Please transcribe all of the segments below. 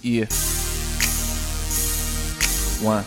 Yeah. One.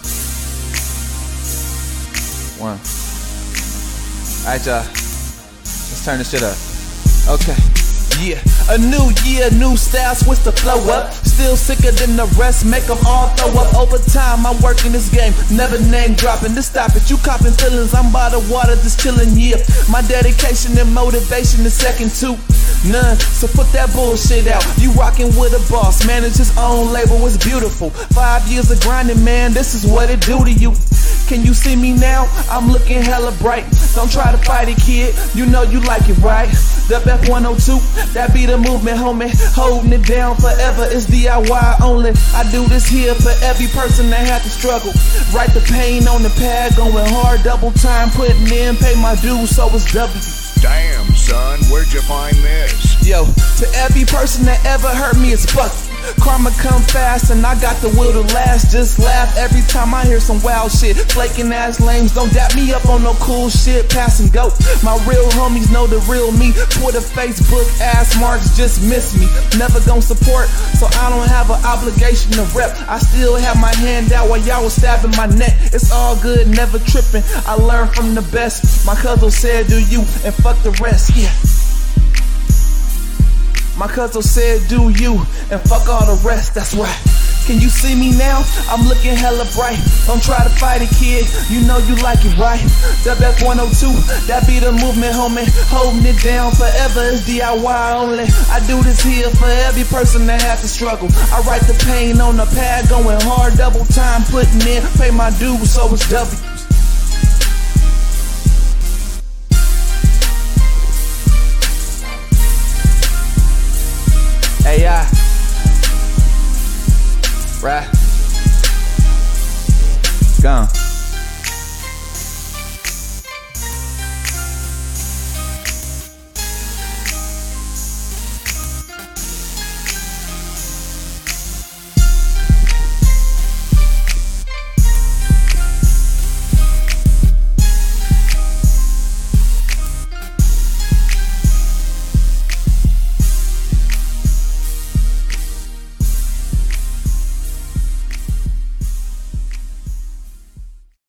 Alright, y'all. Let's turn this shit up. Okay. Yeah. A new year, new style, switch the flow up. Still sicker than the rest, make them all throw up. Over time, I'm working this game, never name dropping. This stop it, you copping feelings, I'm by the water, just chilling, yeah. My dedication and motivation is second to none, so put that bullshit out. You rocking with a boss, manage his own label, it's beautiful. 5 years of grinding, man, this is what it do to you. Can you see me now? I'm looking hella bright. Don't try to fight it, kid, you know you like it, right? The F102, that be the movement, homie. Holding it down forever, it's DIY only. I do this here for every person that had to struggle. Write the pain on the pad, going hard, double time, putting in, pay my dues, so it's W. Damn, son, where'd you find this? Yo, to every person that ever hurt me, it's fuck. Karma come fast and I got the will to last. Just laugh every time I hear some wild shit. Flaking ass lames, don't dap me up on no cool shit. Pass and go, my real homies know the real me. Twitter, Facebook, ass marks just miss me. Never gon' support, so I don't have an obligation to rep. I still have my hand out while y'all was stabbing my neck. It's all good, never tripping, I learned from the best. My cousin said do you and fuck the rest, yeah. My cousin said do you and fuck all the rest, that's right. Can you see me now? I'm looking hella bright. Don't try to fight it, kid, you know you like it, right? WF102, that be the movement, homie. Holding it down forever, it's DIY only. I do this here for every person that had to struggle. I write the pain on the pad, going hard, double time, putting in, pay my dues, so it's W. Hey, right? Gone.